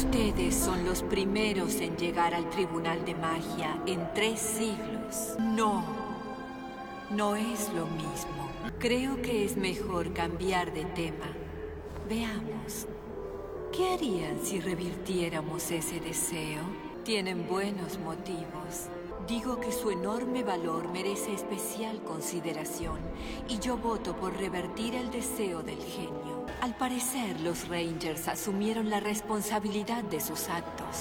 Ustedes son los primeros en llegar al Tribunal de Magia en 3 siglos. No es lo mismo. Creo que es mejor cambiar de tema. Veamos. ¿Qué harían si revirtiéramos ese deseo? Tienen buenos motivos. Digo que su enorme valor merece especial consideración, y yo voto por revertir el deseo del genio. Al parecer, los Rangers asumieron la responsabilidad de sus actos.